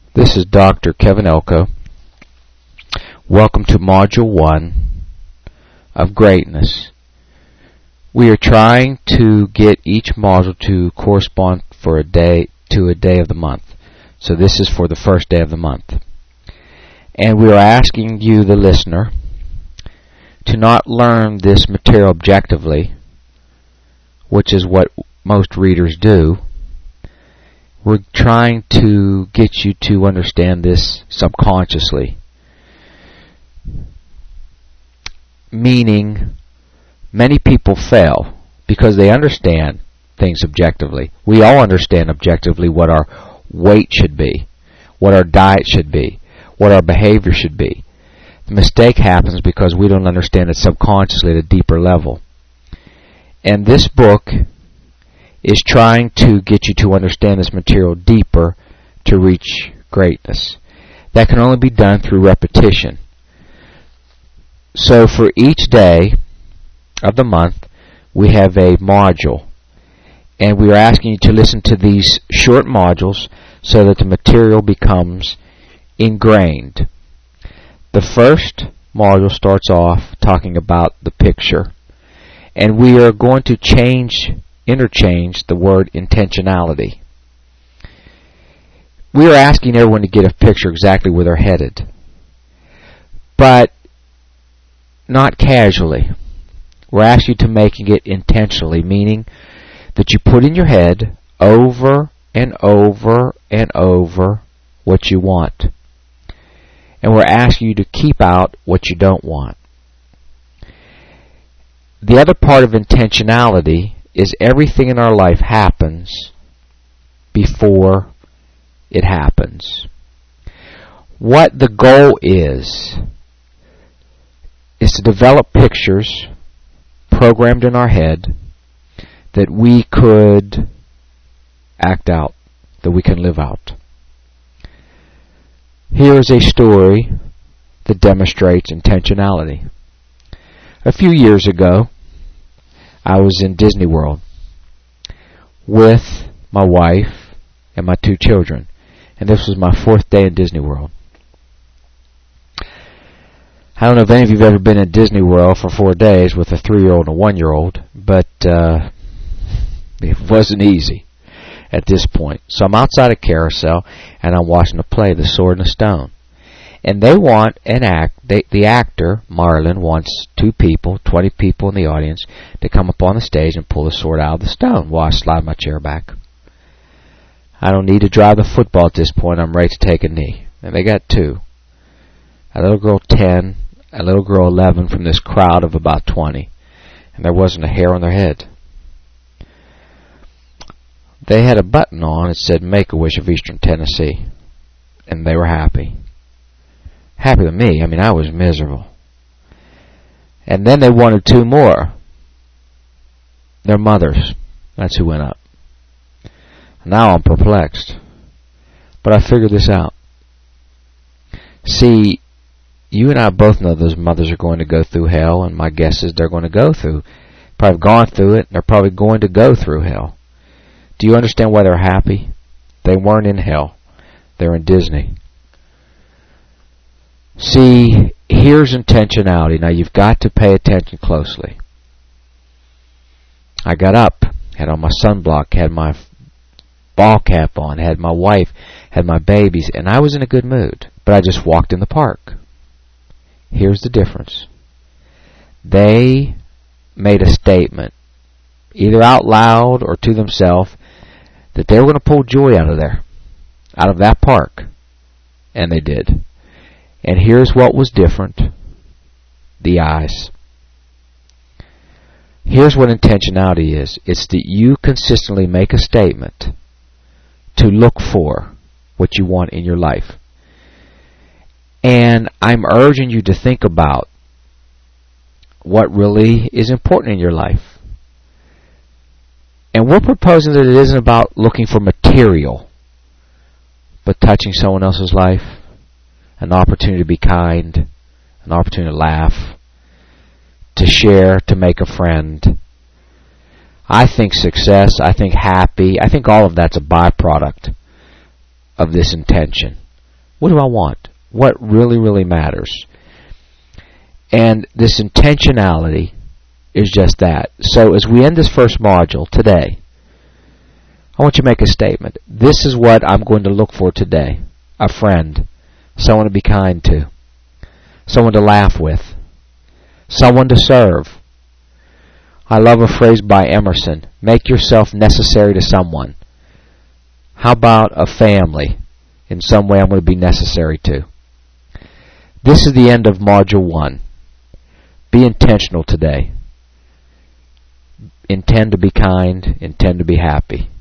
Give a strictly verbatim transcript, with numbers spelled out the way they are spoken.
This is Doctor Kevin Elko. Welcome to Module one of Greatness. We are trying to get each module to correspond for a day to a day of the month. So this is for the first day of the month. And we are asking you, the listener, to not learn this material objectively, which is what most readers do. We're trying to get you to understand this subconsciously. Meaning, many people fail because they understand things objectively. We all understand objectively what our weight should be, what our diet should be, what our behavior should be. The mistake happens because we don't understand it subconsciously at a deeper level. And this book is trying to get you to understand this material deeper to reach greatness. That can only be done through repetition. So for each day of the month, we have a module. And we are asking you to listen to these short modules so that the material becomes ingrained. The first module starts off talking about the picture. And we are going to change interchange the word intentionality. We are asking everyone to get a picture exactly where they're headed, but not casually. We're asking you to make it intentionally, meaning that you put in your head over and over and over what you want. And we're asking you to keep out what you don't want. The other part of intentionality is everything in our life happens before it happens. What the goal is, is to develop pictures programmed in our head that we could act out, that we can live out. Here is a story that demonstrates intentionality. A few years ago, I was in Disney World with my wife and my two children. And this was my fourth day in Disney World. I don't know if any of you have ever been in Disney World for four days with a three-year-old and a one-year-old, but uh, it wasn't easy at this point. So I'm outside a carousel, and I'm watching the play, The Sword and the Stone. And they want an act, they, the actor, Marlin, wants two people, twenty people in the audience, to come up on the stage and pull the sword out of the stone while I slide my chair back. I don't need to drive the football at this point. I'm ready to take a knee. And they got two. A little girl ten, a little girl eleven from this crowd of about twenty. And there wasn't a hair on their head. They had a button on that said Make-A-Wish of Eastern Tennessee. And they were happy. Happy with me. I mean, I was miserable. And then they wanted two more. Their mothers. That's who went up. Now I'm perplexed. But I figured this out. See, you and I both know those mothers are going to go through hell, and my guess is they're going to go through. Probably gone through it, and they're probably going to go through hell. Do you understand why they're happy? They weren't in hell. They're in Disney. See, here's intentionality. Now you've got to pay attention closely. I got up, had on my sunblock, had my ball cap on, had my wife, had my babies, and I was in a good mood. But I just walked in the park. Here's the difference. They made a statement, either out loud or to themselves, that they were going to pull joy out of there, out of that park. And they did. And here's what was different. The eyes. Here's what intentionality is. It's that you consistently make a statement to look for what you want in your life. And I'm urging you to think about what really is important in your life. And we're proposing that it isn't about looking for material, but touching someone else's life, an opportunity to be kind, an opportunity to laugh, to share, to make a friend. I think success, I think happy, I think all of that's a byproduct of this intention. What do I want? What really, really matters? And this intentionality is just that. So as we end this first module today, I want you to make a statement. This is what I'm going to look for today. A friend. Someone to be kind to. Someone to laugh with. Someone to serve. I love a phrase by Emerson. Make yourself necessary to someone. How about a family? In some way I'm going to be necessary to. This is the end of Module one. Be intentional today. Intend to be kind. Intend to be happy.